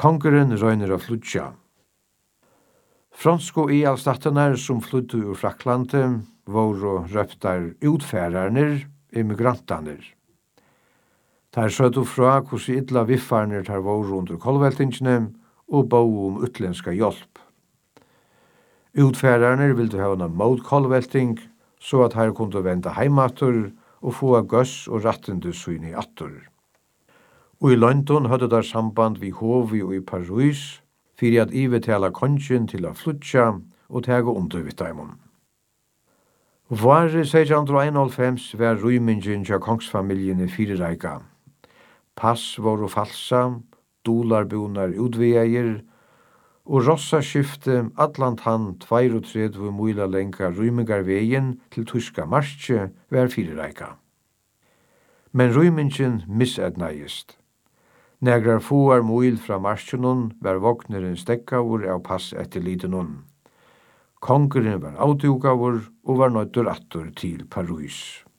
Kongeren røyner av flutja. Fransko i allstattenar som flydde ur Fraklandet våre røptar utfærarner, immigrantaner. Tar sødde fra hvordan illa viffarner tar våre under kolveltingene og bo utländska hjelp. Utfærarner ville ha en mot kolvelting, så at her kunne vende heimater og få gøss og rattende syn i atter. Og i London hadde der samband vi hovi og i Paris, for at ivetala kongen til å flutja og tega undervittaimon. Vare 1691 var rymingen til kongsfamiljen i Fyrireika. Pass var falsa, dolarbonar utveier, og rossaskifte atlant han 32 mila lenga rymingarvegen til tyska marsje var Fyrireika. Men rymingen misednaist. Negrar foar mil fra marsjonen var vogneren stekkavur av pass etter lidenon. Kongeren var avtugavur og var nøytur attur til Paris.